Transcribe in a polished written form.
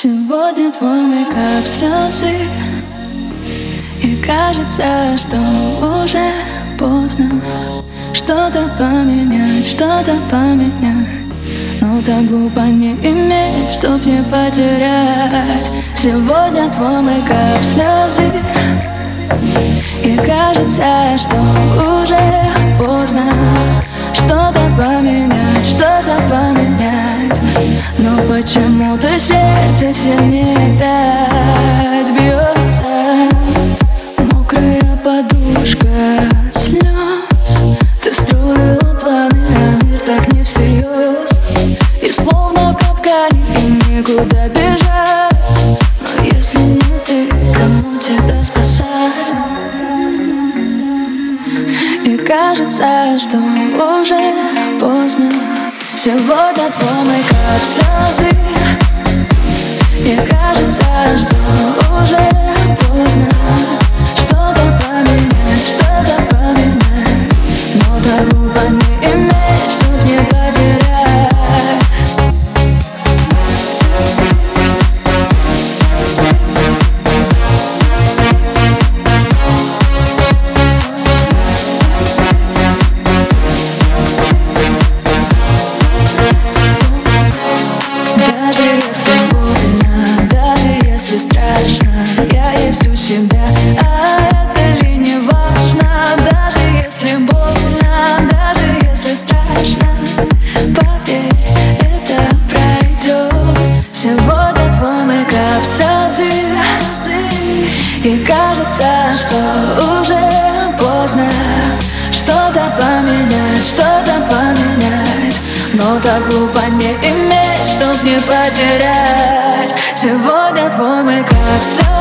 Сегодня твой мейкап слезы, и кажется, что уже поздно что-то поменять, но так глупо не иметь, чтоб не потерять. Сегодня твой мейкап слезы, и кажется, что уже поздно что-то поменять, но почему-то сердце сильнее опять бьется. Мокрая подушка от слез, ты строила планы, а мир так не всерьез. И словно в капкане, и никуда бежать. Но если не ты, кому тебя спасать? И кажется, что уже поздно. Сегодня твой мейкап слезы, и кажется, что уже поздно что-то поменять, но так глупо не иметь, чтоб не потерять. Даже если больно, даже если страшно, я есть у себя, а это ли не важно? Даже если больно, даже если страшно, поверь, это пройдет. Сегодня твой мейкап слезы, и кажется, что уже поздно что-то поменять, но так глупо не иметь, чтоб не потерять. Сегодня твой мейкап слезы.